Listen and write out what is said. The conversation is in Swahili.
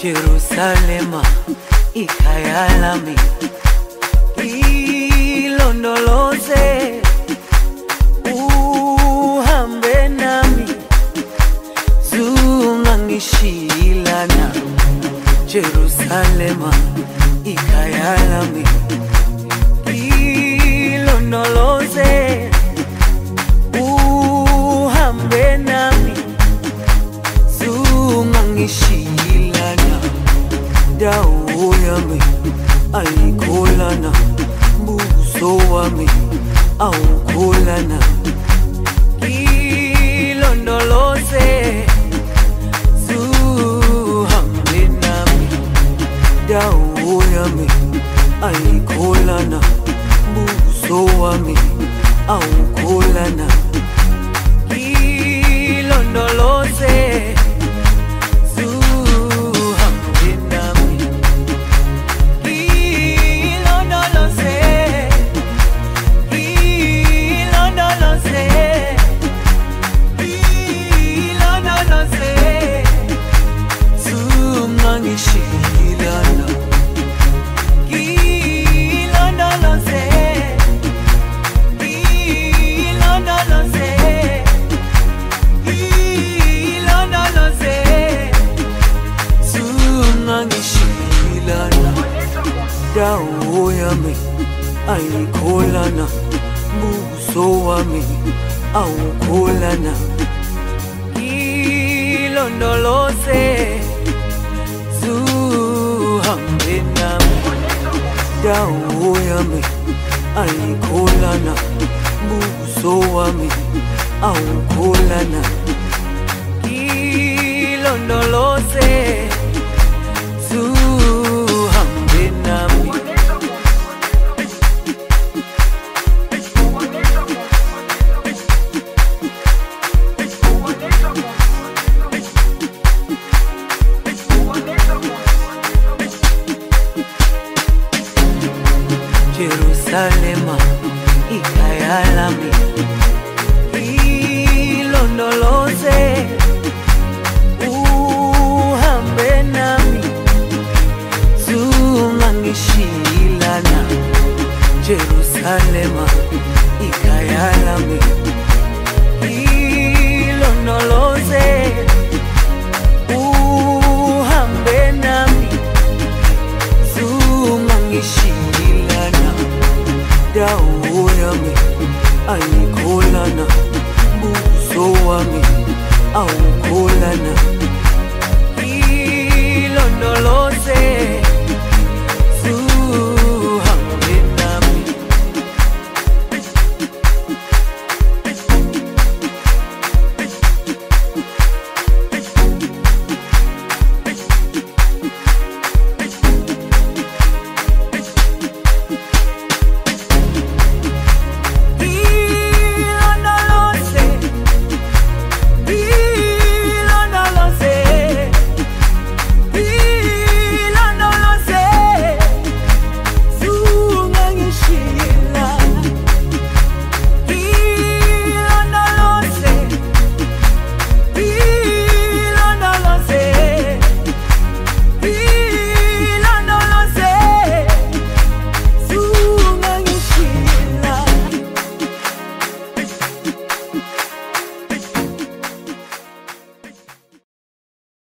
Jerusalema ikhaya lami, ilondoloze uhambe nami, zungangishilana. Jerusalema ikhaya lami, ilondoloze uhambe nami, zungangishilana. Dawo yami ayikholana, buso wami awukholana. Ilondoloze zuhambe nami, dawo yami ayikholana, buso wami awukholana. Ilondoloze dawo yami ayikholana, buso wami awukholana. Ilondoloze zuhambe nami, dawo yami ayikholana, buso wami awukholana. Ilondoloze zuhambe nami. Jerusalema ikhaya lami, ilondoloze uhambe nami, zungangishilana. Jerusalema ikhaya lami, ilondoloze uhambe nami, zungangishilana. Dawo yami ayikholana, buso wami awukholana.